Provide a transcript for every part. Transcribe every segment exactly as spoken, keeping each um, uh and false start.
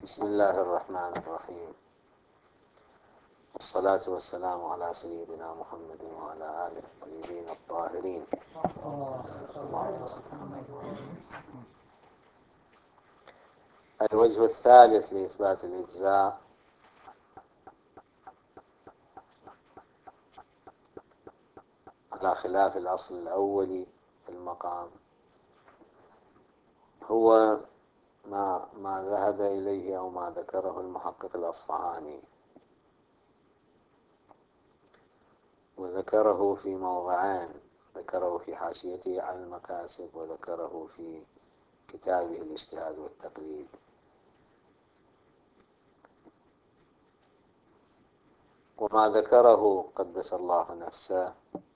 بسم الله الرحمن الرحيم، والصلاة والسلام على سيدنا محمد وعلى آله الطيبين الطاهرين. الوجه الثالث لإثبات الإجزاء على خلاف الأصل الأول في المقام هو ما, ما ذهب إليه أو ما ذكره المحقق الأصفهاني، وذكره في موضعين، ذكره في حاشيته على المكاسب وذكره في كتابه الاجتهاد والتقليد. وما ذكره قدس الله نفسه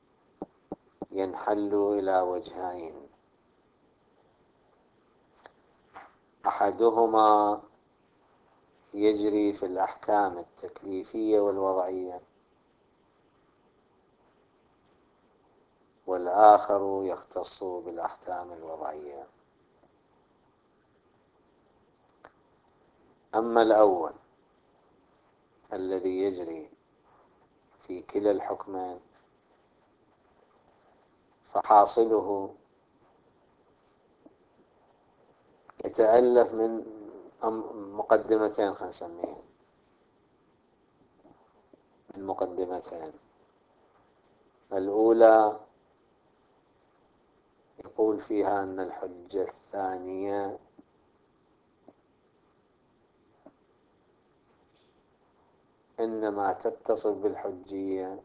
ينحل إلى وجهين: أحدهما يجري في الأحكام التكليفية والوضعية، والآخر يختص بالأحكام الوضعية. أما الأول الذي يجري في كلا الحكمين فحاصله يتألف من مقدمتين، خلينا نسميه من مقدمتين. الأولى يقول فيها أن الحجة الثانية إنما تتصف بالحجية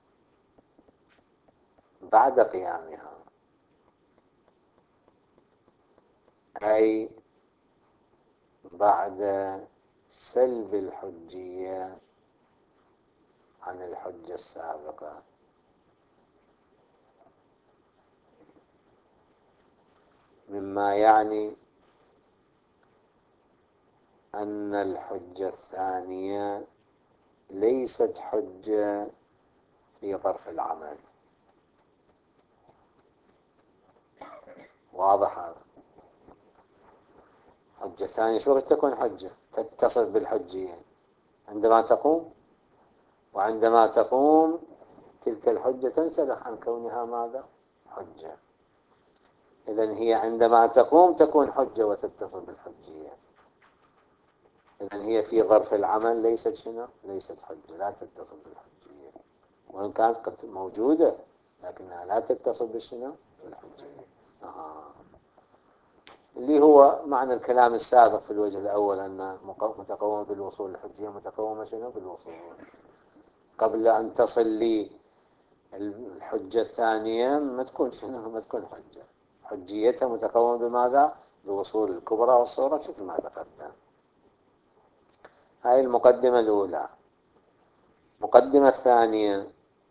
بعد قيامها، أي بعد سلب الحجية عن الحجة السابقة. مما يعني أن الحجة الثانية ليست حجة في ظرف العمل. واضح هذا؟ الحجة الثانية شو تكون حجة؟ تتصف بالحجية عندما تقوم، وعندما تقوم تلك الحجة تنسلخ عن كونها ماذا؟ حجة. إذن هي عندما تقوم تكون حجة وتتصف بالحجية. إذن هي في ظرف العمل ليست شنو؟ ليست حجة، لا تتصف بالحجية، وإن كانت قد موجودة لكنها لا تتصف بالشنو؟ بالحجية. آه. اللي هو معنى الكلام السابق في الوجه الأول، أن متقومة بالوصول الحجية متقومة شنو؟ بالوصول. قبل أن تصل لي الحجة الثانية ما تكون شنو؟ ما تكون حجة. حجيتها متقومة بماذا؟ بوصول الكبرى والصورة مثل ما تقدم. هاي المقدمة الأولى. المقدمة الثانية: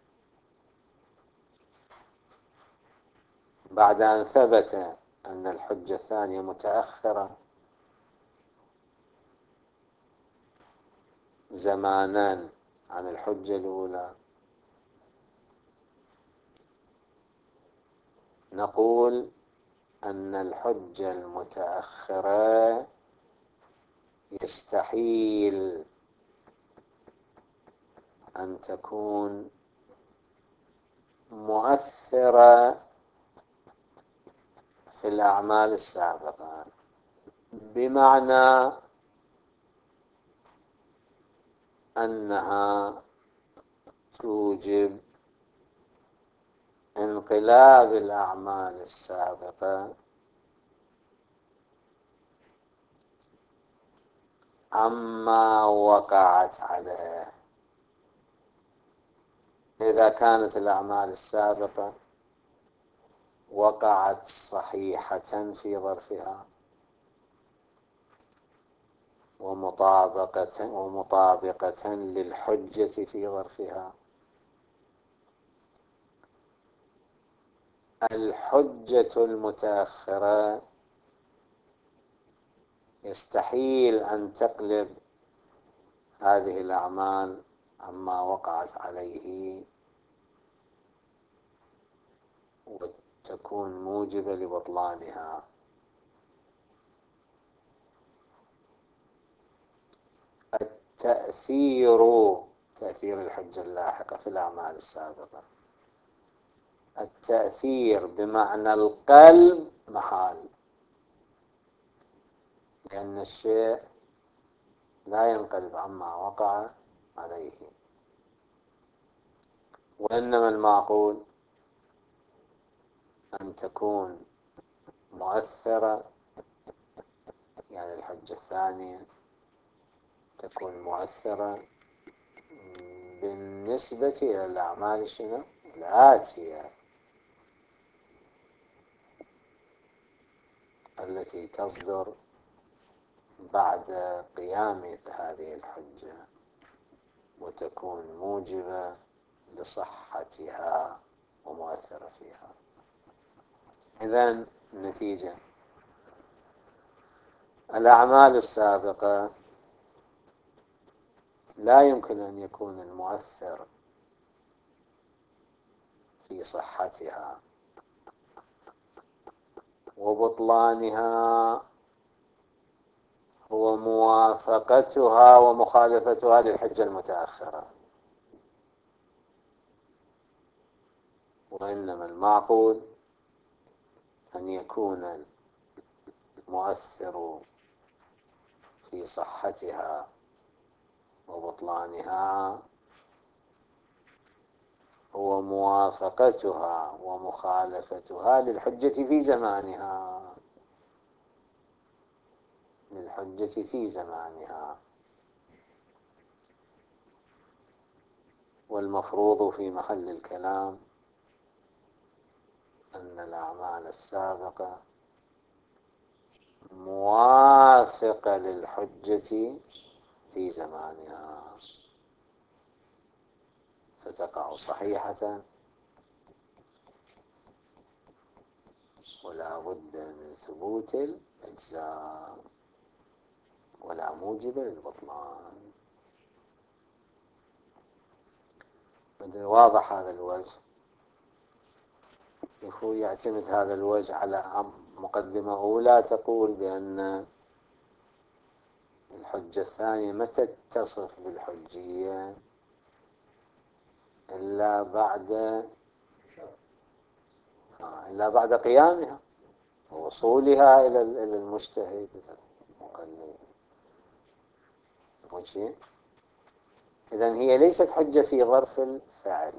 بعد أن ثبت أن الحجة الثانية متأخرة زمانا عن الحجة الأولى، نقول أن الحجة المتأخرة يستحيل أن تكون مؤثرة في الأعمال السابقة، بمعنى أنها توجب انقلاب الأعمال السابقة عما وقعت عليه. إذا كانت الأعمال السابقة وقعت صحيحة في ظرفها ومطابقة ومطابقة للحجة في ظرفها، الحجة المتأخرة يستحيل أن تقلب هذه الأعمال عما وقعت عليه وتكون موجبة لبطلانها. تأثير تأثير الحجة اللاحقة في الأعمال السابقة. التأثير بمعنى القلب محال، لأن الشيء لا ينقلب عما وقع عليه، وإنما المعقول أن تكون مؤثرة، يعني الحجة الثانية تكون مؤثرة بالنسبة إلى الأعمال شنو الآتية التي تصدر بعد قيام هذه الحجة، وتكون موجبة لصحتها ومؤثرة فيها. إذن النتيجة الأعمال السابقة لا يمكن أن يكون المؤثر في صحتها وبطلانها هو موافقتها ومخالفتها للحجة المتأخرة، وإنما المعقول أن يكون المؤثر في صحتها وبطلانها هو موافقتها ومخالفتها للحجة في زمانها للحجة في زمانها والمفروض في محل الكلام أن الأعمال السابقة موافقة للحجة في زمانها، فتقع صحيحة ولا بد من ثبوت الأجزاء ولا موجب للبطلان. واضح هذا الوجه؟ يفو يعتمد هذا الوجه على مقدمة أولى تقول بأن الحجة الثانية ما تتصف بالحجية إلا بعد إلا بعد قيامها ووصولها إلى المجتهد المقلد. إذن هي ليست حجة في ظرف الفعل،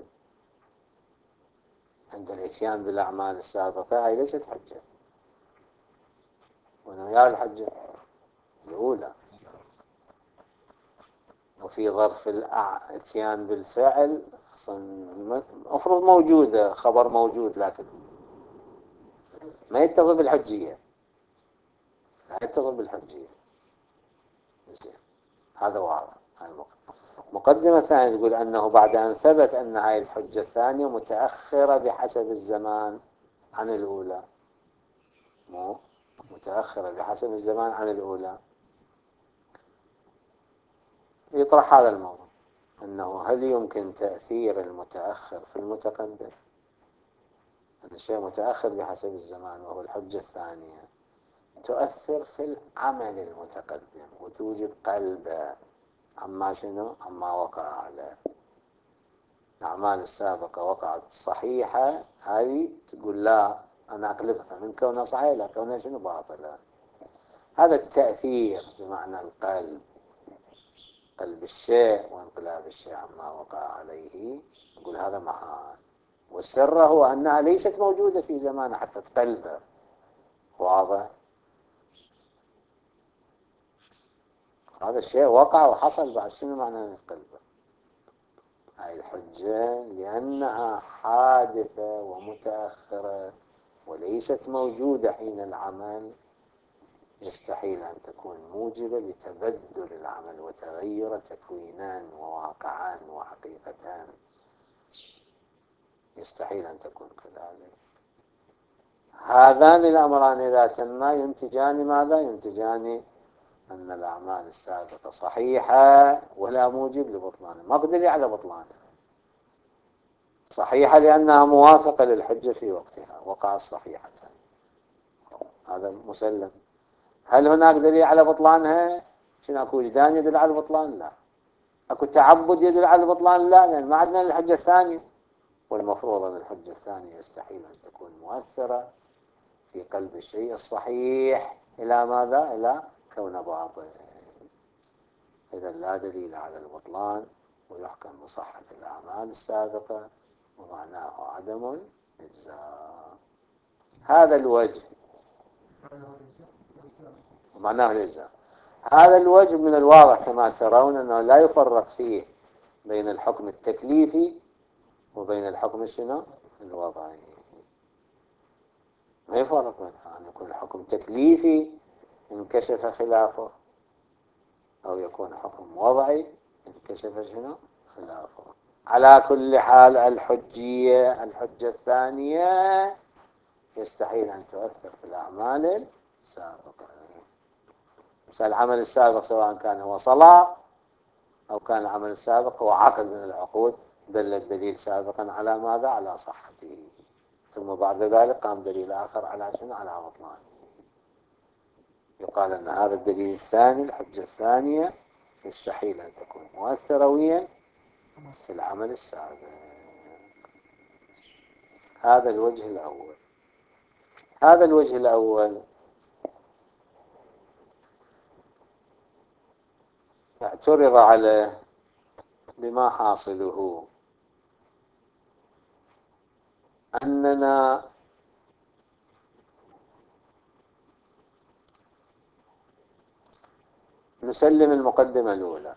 عند الاتيان بالأعمال السابقة هي ليست حجة، وإنما الحجة الأولى. وفي ظرف الاتيان بالفعل أصلا المفروض موجودة، خبر موجود، لكن ما يتصل بالحجية، لا يتصل بالحجية. هذا واضح. مقدمة ثانية تقول أنه بعد أن ثبت أن هذه الحجة الثانية متأخرة بحسب الزمان عن الأولى، مو متأخرة بحسب الزمان عن الأولى، يطرح هذا الموضوع أنه هل يمكن تأثير المتأخر في المتقدم؟ هذا شيء متأخر بحسب الزمان وهو الحجة الثانية، تؤثر في العمل المتقدم وتوجب قلبه عما شنو عما وقع عليه. الأعمال السابقة وقعت صحيحة، هذه تقول لا أنا أقلبها من كونها صحيحة إلى كونها شنو باطلة. هذا التأثير بمعنى القلب، قلب الشيء وانقلاب الشيء عما وقع عليه، نقول هذا محال، والسر هو أنها ليست موجودة في زمانه حتى تقلبه. واضح؟ هذا الشيء وقع وحصل بعد، شنو معنى أن تقلبه؟ هاي الحجة لأنها حادثة ومتأخرة وليست موجودة حين العمل، يستحيل أن تكون موجبة لتبدل العمل وتغير تكوينان وواقعان وحقيقتان، يستحيل أن تكون كذلك. هذان الأمران إذا تما ينتجان ماذا؟ ينتجان أن الأعمال السابقة صحيحة ولا موجب لبطلانها، ما قدر على بطلانها. صحيحة لأنها موافقة للحجة في وقتها، وقعت صحيحة، هذا مسلم. هل هناك دليل على بطلانها؟ شنو اكو وجدان يدل على البطلان؟ لا. اكو تعبد يدل على البطلان؟ لا، لان ما عندنا الحجة الثانية. والمفروض ان الحجة الثانية يستحيل ان تكون مؤثرة في قلب الشيء الصحيح الى ماذا؟ الى كون باطل. اذا لا دليل على البطلان ويحكم بصحة الاعمال السابقة ومعناه عدم الإجزاء. هذا الوجه ومعناه الإجزاء. هذا الوجه من الواضح كما ترون أنه لا يفرق فيه بين الحكم التكليفي وبين الحكم الشنو الوضعي. ما يفرق بينها، أن يكون الحكم تكليفي انكشف خلافه، أو يكون حكم وضعي انكشف شنو خلافه. على كل حال الحجية الحجة الثانية يستحيل أن تؤثر في الأعمال السابقة. مثل العمل السابق سواء كان هو صلاة أو كان العمل السابق هو عقد من العقود، دل الدليل سابقا على ماذا؟ على صحته، ثم بعد ذلك قام دليل آخر على شنو؟ على بطلان. يقال أن هذا الدليل الثاني الحجة الثانية يستحيل أن تكون مؤثرة ويا في العمل السابق. هذا الوجه الأول. هذا الوجه الأول اعترض عليه بما حاصله أننا نسلم المقدمة الأولى.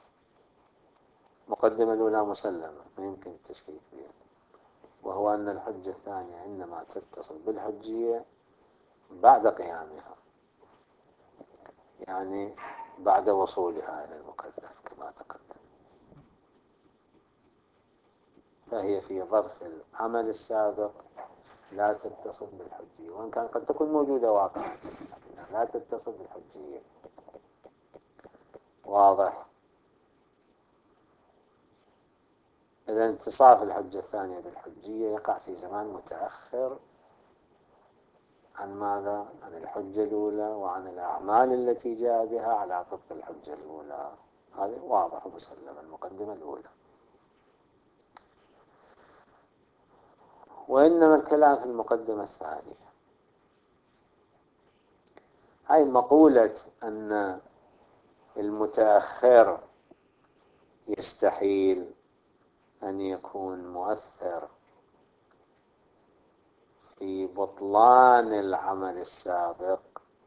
المقدمة الأولى مسلمة ما يمكن التشكيك فيها، وهو أن الحجة الثانية إنما تتصل بالحجية بعد قيامها، يعني بعد وصولها إلى المكلف كما تقدم، فهي في ظرف العمل السابق لا تتصل بالحجية، وإن كان قد تكون موجودة واقعا لا تتصل بالحجية. واضح؟ إذا اتصاف الحجة الثانية بالحجية يقع في زمان متأخر عن ماذا؟ عن الحجة الأولى وعن الأعمال التي جاء بها على طبق الحجة الأولى. هذا واضح ومسلم. المقدمة الأولى. وإنما الكلام في المقدمة الثانية. هاي مقولة أن المتأخر يستحيل أن يكون مؤثر في بطلان العمل السابق،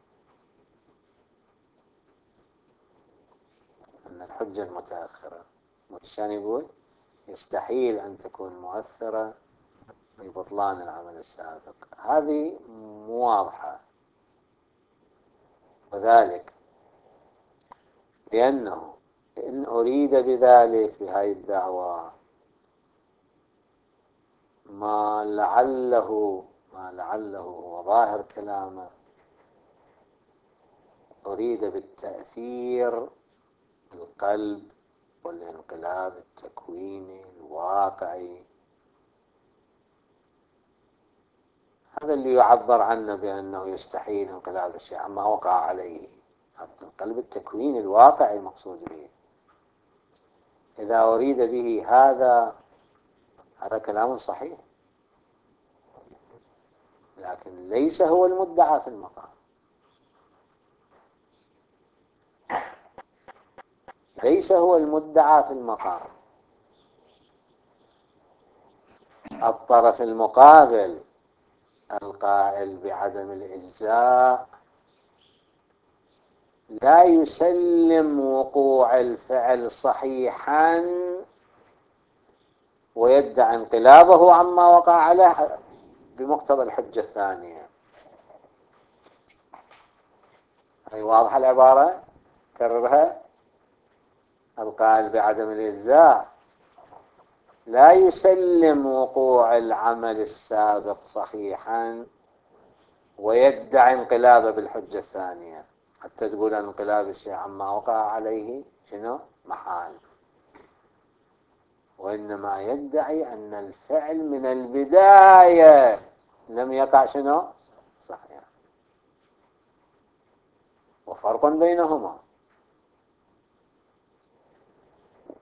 أن الحجة المتأخرة مشان يقول يستحيل أن تكون مؤثرة في بطلان العمل السابق. هذه واضحة، وذلك لأنه إن أريد بذلك بهذه الدعوة ما لعله ما لعله هو ظاهر كلامه، أريد بالتأثير القلب والانقلاب التكويني الواقعي. هذا اللي يعبر عنه بأنه يستحيل انقلاب الشيء عما وقع عليه. القلب التكويني الواقعي مقصود به. إذا أريد به هذا هذا كلام صحيح، لكن ليس هو المدعى في المقام. ليس هو المدعى في المقام. الطرف المقابل القائل بعدم الإجزاء لا يسلم وقوع الفعل صحيحا ويدعي انقلابه عما وقع عليه بمقتضى الحجة الثانية. هي واضحة العبارة؟ كررها. القائل بعدم الإجزاء لا يسلم وقوع العمل السابق صحيحا ويدعي انقلابه بالحجة الثانية، حتى تقول انقلاب الشيء عما وقع عليه شنو محال، وإنما يدعي أن الفعل من البداية لم يقع شنو صحيح. وفرق بينهما.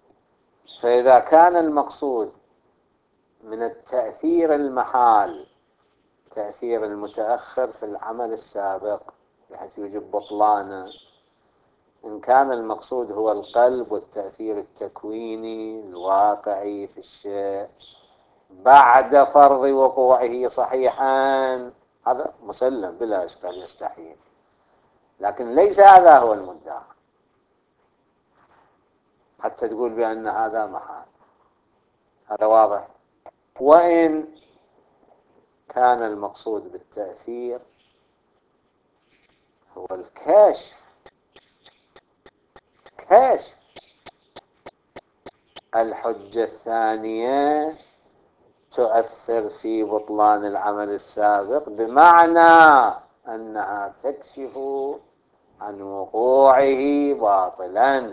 فإذا كان المقصود من التأثير المحال تأثير المتأخر في العمل السابق بحيث يجب بطلانه، إن كان المقصود هو القلب والتأثير التكويني الواقعي في الشيء بعد فرض وقوعه صحيحا، هذا مسلم بلا إشكال يستحيل، لكن ليس هذا هو المدعى حتى تقول بأن هذا محال. هذا واضح. وإن كان المقصود بالتأثير هو الكشف كشف الحجة الثانية تؤثر في بطلان العمل السابق، بمعنى أنها تكشف عن وقوعه باطلا،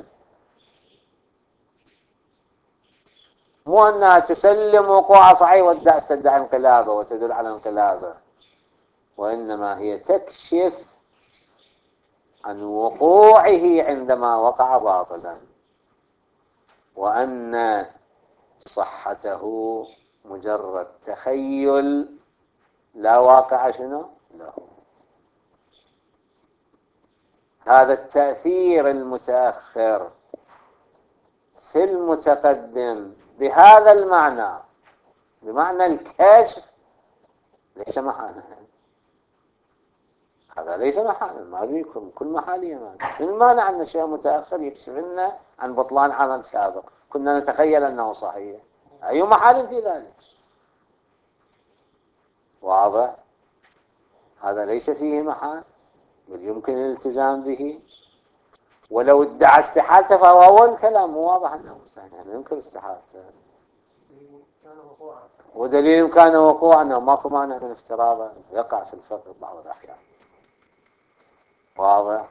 مو أنها تسلم وقوع صحيح وتدعي انقلابه وتدل على انقلابه، وإنما هي تكشف عن وقوعه عندما وقع باطلا، وأن صحته مجرد تخيل لا واقع شنو له. هذا التأثير المتأخر في المتقدم بهذا المعنى، بمعنى الكشف، ليس محالا. هذا ليس محالا، ما بيكون كل محالية. من المانع أن شيء متأخر يكشف لنا عن بطلان عمل سابق كنا نتخيل أنه صحيح؟ أي محال في ذلك؟ واضح. هذا ليس فيه محال، بل يمكن الالتزام به، ولو ادعى استحالته فهو أول كلام مو واضح أنه مستحيل، يعني يمكن استحالته، ودليل إمكان وقوع أنه ماكو مانع من افتراضه يقع في الفقه بعض الأحيان. واضح.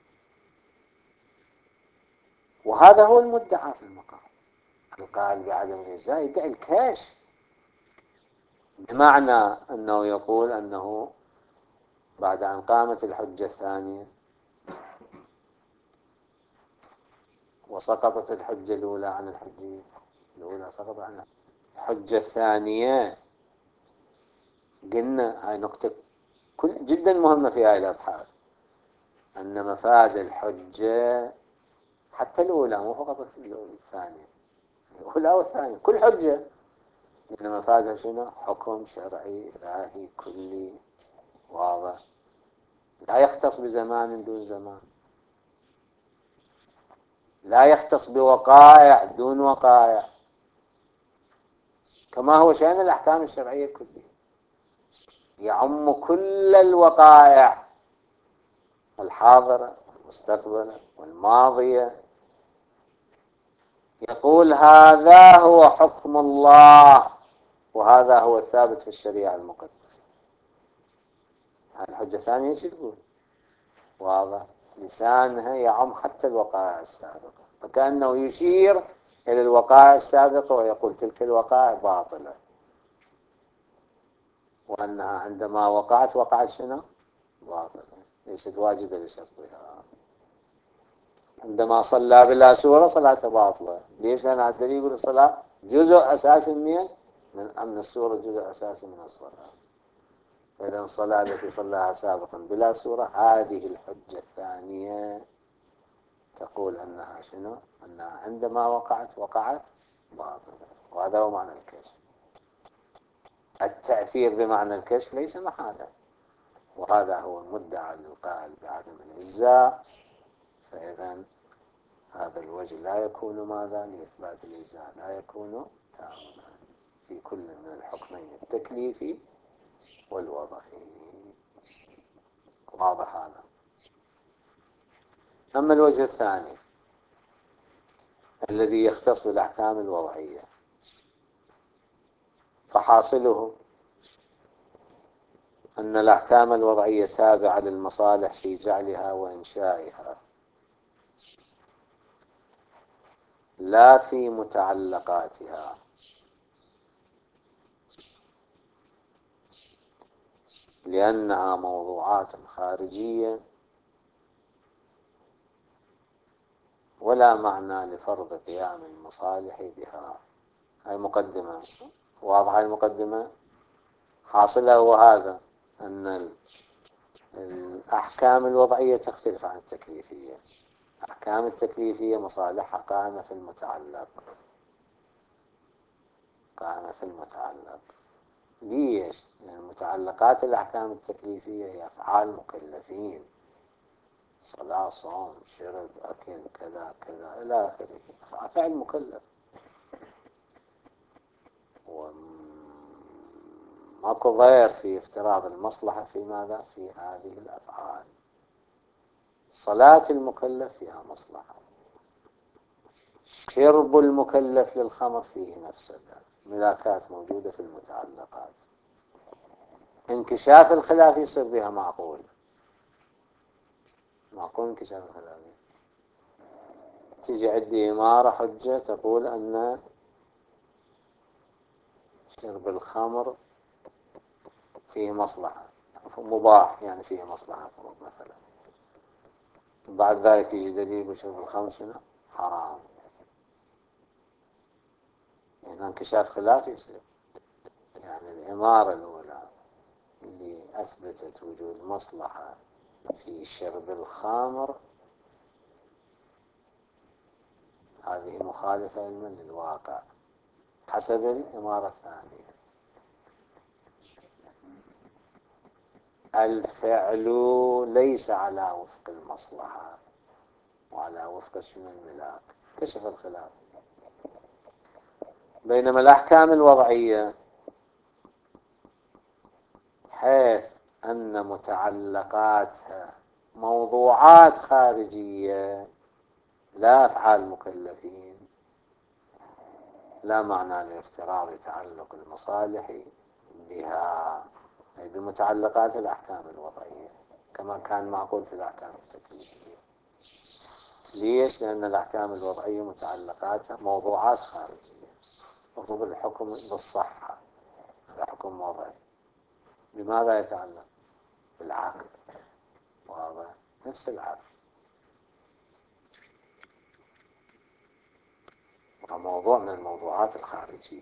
وهذا هو المدعى في المقام. القائل بعدم الإجزاء يدعي الكشف، بمعنى أنه يقول أنه بعد أن قامت الحجة الثانية وسقطت الحجة الأولى عن الحجة الأولى سقط عن الحجة الثانية، قلنا هاي نقطة كل جدا مهمة في هذه الأبحاث، أن مفاد الحجة حتى الأولى مو فقط الثانية، الأولى والثانية كل حجة، إن مفادها شنو؟ حكم شرعي إلهي كلي واضح، لا يختص بزمان دون زمان، لا يختص بوقائع دون وقائع، كما هو شأن الأحكام الشرعية الكلية، يعم كل الوقائع الحاضرة والمستقبلة والماضية. يقول هذا هو حكم الله وهذا هو الثابت في الشريعة المقدسة. الحجة الثانية ايش تقول؟ واضح. لسانها يعم حتى الوقائع السابقة، فكأنه يشير إلى الوقائع السابقة ويقول تلك الوقائع باطلة، وأنها عندما وقعت وقعت شنو؟ باطلة، ليست واجدة لشرطها. عندما صلى بلا سورة صلاته باطلة، ليش؟ لأن الدليل يقول الصلاة جزء أساسي من من أن السورة جزء أساسي من الصلاة، فإذا الصلاة التي صلاها سابقا بلا سورة هذه الحجة الثانية تقول أنها شنو؟ أنها عندما وقعت وقعت باطلة، وهذا هو معنى الكشف. التأثير بمعنى الكشف ليس محالا، وهذا هو المدعى للقائل بعدم الإجزاء. فإذا هذا الوجه لا يكون ماذا؟ لإثبات الإجزاء لا يكون تاما في كل من الحكمين التكليفي والوضعي. واضح هذا. أما الوجه الثاني الذي يختص بالأحكام الوضعية، فحاصله أن الأحكام الوضعية تابعة للمصالح في جعلها وإنشائها، لا في متعلقاتها، لأنها موضوعات خارجية ولا معنى لفرض قيام المصالح بها. هاي مقدمة واضحة. المقدمة حاصلها هو هذا، أن الأحكام الوضعية تختلف عن التكليفية. الأحكام التكليفية مصالحها قائمة في المتعلق، قائمة في المتعلق. ليش؟ لأن متعلقات الأحكام التكليفية هي أفعال مكلفين، صلاة، صوم، شرب، أكل، كذا كذا إلى آخره، فعل مكلف. وماكو ضير في افتراض المصلحة في ماذا؟ في هذه الأفعال. صلاة المكلف فيها مصلحة، شرب المكلف للخمر فيه مفسدة، ملاكات موجودة في المتعلقات. انكشاف الخلاف يصير بها معقول، معقول انكشاف الخلاف. تيجي عندي إمارة حجة تقول أن شرب الخمر فيه مصلحة، مباح يعني فيه مصلحة فرض مثلا، بعد ذلك يجي دليل بشرب الخمر شنو؟ حرام. يعني انكشاف خلاف يصير. يعني الإمارة الأولى اللي أثبتت وجود مصلحة في شرب الخمر هذه مخالفة علما للواقع حسب الإمارة الثانية. الفعل ليس على وفق المصلحة وعلى وفق شنو؟ الملاك. كشف الخلاف. بينما الأحكام الوضعية حيث أن متعلقاتها موضوعات خارجية لا أفعال مكلفين، لا معنى لافتراض تعلق المصالح بها، أي بمتعلقات الأحكام الوضعية، كما كان معقول في الأحكام التكليفية. ليش؟ لأن الأحكام الوضعية متعلقاتها موضوعات خارجية. مفروض الحكم بالصحة، هذا حكم وضعي. بماذا يتعلق؟ بالعقل. واضح؟ نفس العقل موضوع من الموضوعات الخارجية،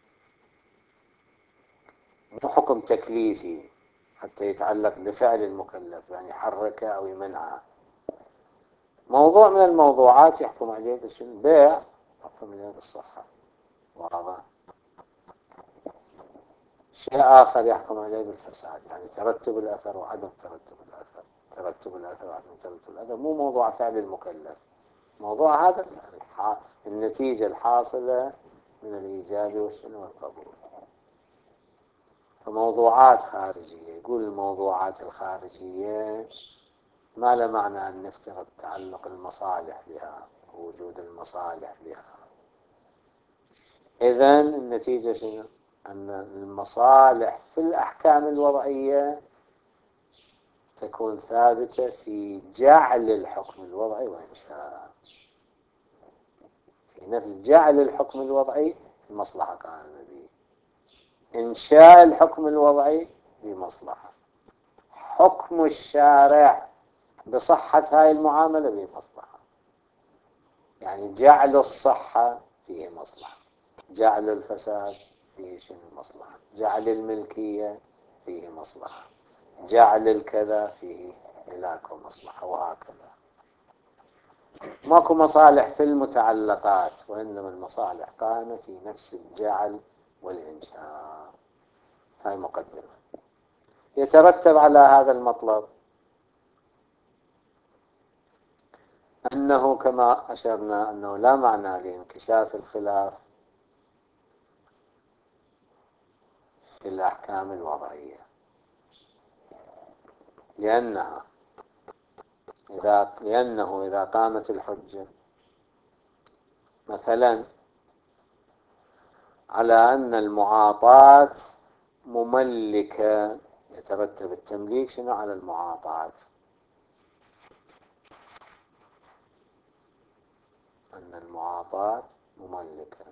مو حكم تكليفي حتى يتعلق بفعل المكلف يعني يحركه أو يمنعه. موضوع من الموضوعات يحكم عليه بالبيع، يحكم عليه بالصحة. واضح؟ شيء آخر يحكم عليه بالفساد، يعني ترتب الأثر وعدم ترتب الأثر. ترتب الأثر وعدم ترتب الأثر مو موضوع فعل المكلف. موضوع هذا النتيجة الحاصلة من الإيجاب والقبول. فموضوعات خارجية. يقول الموضوعات الخارجية ما له معنى أن نفترض تعلق المصالح بها، وجود المصالح بها. إذن النتيجة شنو؟ أن المصالح في الأحكام الوضعية تكون ثابتة في جعل الحكم الوضعي وإنشاء. في نفس جعل الحكم الوضعي المصلحة قائمة به، إنشاء الحكم الوضعي بمصلحة، حكم الشارع بصحة هاي المعاملة بمصلحة. يعني جعل الصحة فيه مصلحة، جعل الفساد فيه شنو مصلحة، جعل الملكية فيه مصلحة، جعل الكذا فيه ملاك ومصلحة، وهكذا. ماكو مصالح في المتعلقات، وإنما المصالح قائمة في نفس الجعل والإنشاء. هاي مقدمة. يترتب على هذا المطلب أنه كما أشرنا أنه لا معنى لانكشاف الخلاف في الأحكام الوضعية، لأنها إذا لأنه إذا قامت الحجة مثلا على أن المعاطاة مملكة، يترتب التمليك شنو على المعاطاة؟ أن المعاطاة مملكة.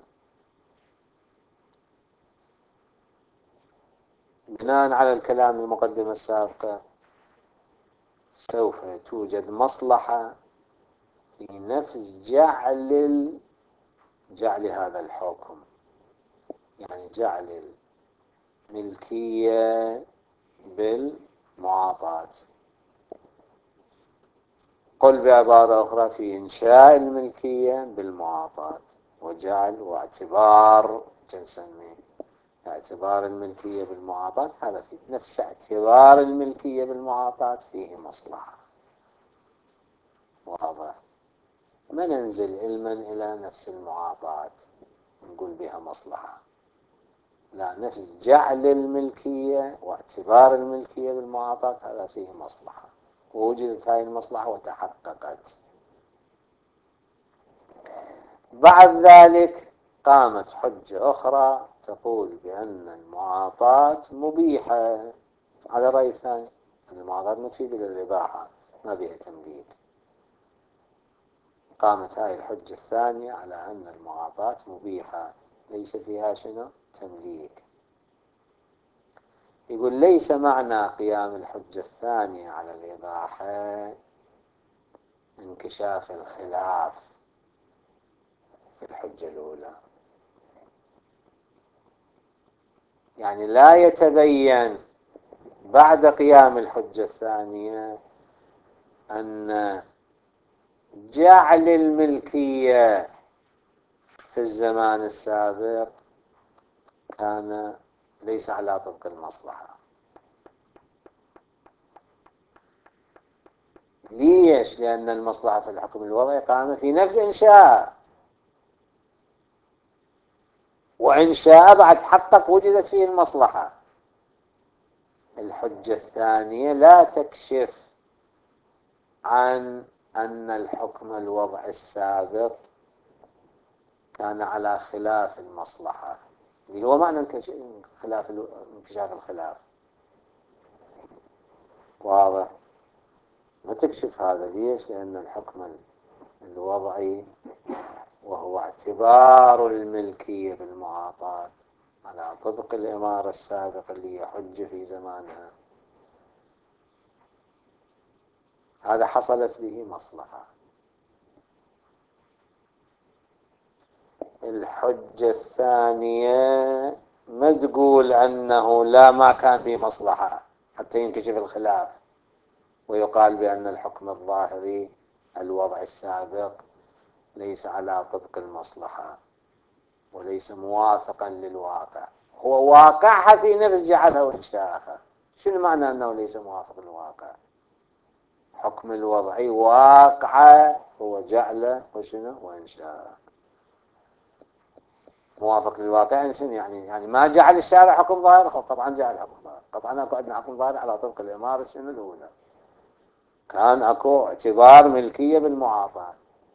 بناء على الكلام المقدمة السابقة سوف توجد مصلحة في نفس جعل جعل هذا الحكم، يعني جعل الملكية بالمعاطاة. قل بعبارة أخرى في إنشاء الملكية بالمعاطاة وجعل واعتبار، نسميه اعتبار الملكية بالمعاطاة، هذا في نفس اعتبار الملكية بالمعاطاة فيه مصلحة. واضح؟ ما ننزل علما إلى نفس المعاطاة نقول بها مصلحة، لا، نفس جعل الملكية واعتبار الملكية بالمعاطاة هذا فيه مصلحة، ووجدت هذه المصلحة وتحققت. بعد ذلك قامت حجة أخرى تقول بأن المعاطاة مبيحة، على رأي ثاني، أن المعاطاة ما تفيد للإباحة، ما بها تمليك. قامت هاي الحجة الثانية على أن المعاطاة مبيحة ليس فيها شنو؟ تمليك. يقول ليس معنى قيام الحجة الثانية على الإباحة انكشاف الخلاف في الحجة الأولى، يعني لا يتبين بعد قيام الحجة الثانية أن جعل الملكية في الزمان السابق كان ليس على طبق المصلحة. ليش؟ لأن المصلحة في الحكم الوضعي قام في نفس إنشاء، وإنشاء بعد حقق وجدت فيه المصلحة. الحجة الثانية لا تكشف عن أن الحكم الوضعي السابق كان على خلاف المصلحة، اللي هو معنى خلاف انكشاف الخلاف. واضح؟ ما تكشف هذا. ليش؟ لأن الحكم الوضعي وهو اعتبار الملكية بالمعاطاة على طبق الإمارة السابقة اللي هي حجة في زمانها، هذا حصلت به مصلحة. الحجة الثانية ما تقول أنه لا، ما كان به مصلحة حتى ينكشف الخلاف ويقال بأن الحكم الظاهري الوضع السابق ليس على طبق المصلحة وليس موافقا للواقع. هو واقعها في نفس جعلها وإنشاءها. شنو معنى أنه ليس موافق للواقع؟ حكم الوضعي واقع هو جعله وشنو وإنشاءه. موافق للواقع يعني شنو؟ يعني يعني ما جعل الشارع حكم ظاهر، قطعا جعل حكم ظاهر، قطعا اكو عندنا حكم ظاهر على طبق الإمارة شنو الأولى، كان اكو اعتبار ملكية بالمعاطاة.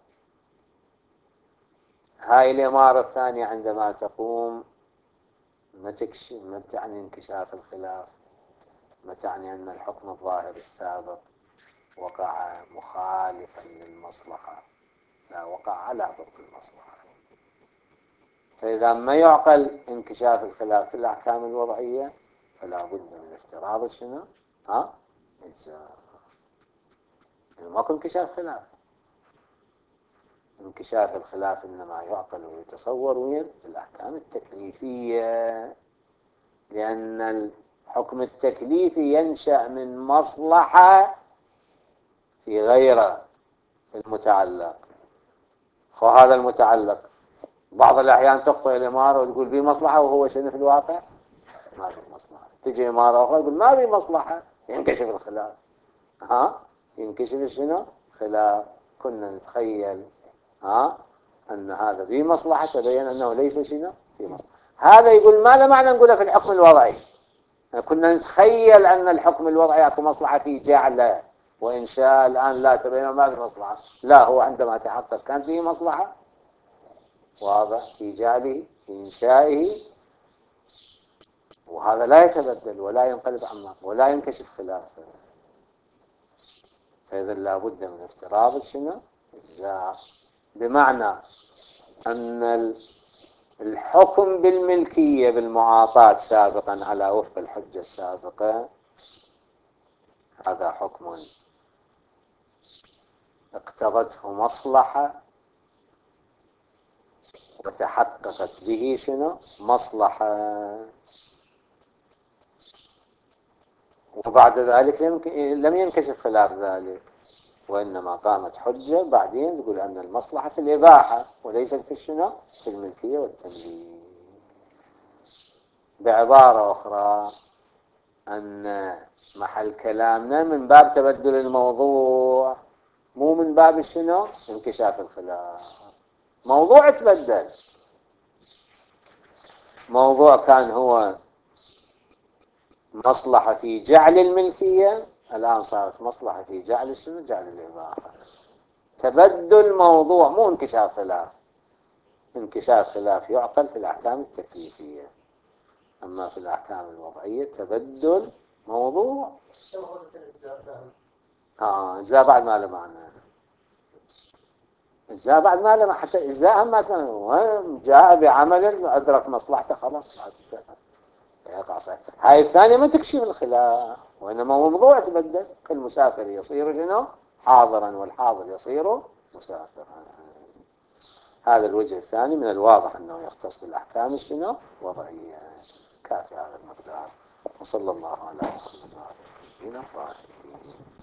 هاي الإمارة الثانية عندما تقوم ما تكشف، ما تعني انكشاف الخلاف، ما تعني أن الحكم الظاهر السابق وقع مخالفا للمصلحة، لا، وقع على طبق المصلحة. فإذا ما يعقل انكشاف الخلاف في الأحكام الوضعية فلا بد من افتراض شنو؟ ها؟ إجزاء. يعني ماكو انكشاف خلاف. انكشاف الخلاف إنما يعقل ويتصور وين؟ في الأحكام التكليفية، لأن الحكم التكليفي ينشأ من مصلحة في غيره في المتعلق. فهذا المتعلق بعض الأحيان تخطئ الإمارة وتقول به مصلحة وهو شنو في الواقع؟ ما في مصلحة. تجي إمارة أخرى تقول ما في مصلحة، ينكشف الخلاف. ها؟ ينكشف شنو؟ خلاف. كنا نتخيل ها أن هذا به مصلحة، تبين أنه ليس شنو؟ في مصلحة. هذا يقول ما له معنى نقوله في الحكم الوضعي. كنا نتخيل أن الحكم الوضعي أكو مصلحة في جعله وإنشاء، الآن لا، تبين ما في مصلحة. لا، هو عندما تحقق كان فيه مصلحة، واضح، في جعله في إنشائه، وهذا لا يتبدل ولا ينقلب عما ولا ينكشف خلافه. فإذا لابد من افتراض شنو؟ إجزاء. بمعنى أن الحكم بالملكية بالمعاطاة سابقا على وفق الحجة السابقة هذا حكم اقتضته مصلحة وتحققت به شنو مصلحة، وبعد ذلك لم ينكشف خلاف ذلك، وإنما قامت حجة بعدين تقول أن المصلحة في الإباحة وليست في الشنو في الملكية والتمليك. بعبارة أخرى أن محل كلامنا من باب تبدل الموضوع، مو من باب الشنو انكشاف الخلاف. موضوع تبدل، موضوع كان هو مصلحة في جعل الملكية، الآن صارت مصلحة في جعل الشنو جعل الإباحة. تبدل موضوع مو انكشاف خلاف. انكشاف خلاف يعقل في الأحكام التكليفية، أما في الأحكام الوضعية تبدل موضوع. آه إجزاء بعد ما له معنى، إجزاء بعد ما له حتى إجزاء ما كان جاء بعمل أدرك مصلحته خلاص يقع صحيح. هاي الثانية ما تكشف الخلاف، وإنما موضوع تبدل. المسافر يصير شنو حاضرا، والحاضر يصير مسافرا. هذا الوجه الثاني من الواضح أنه يختص بالأحكام شنو وضعية. كافي هذا المقدار، وصلى الله على محمد وعلى آله وصحبه.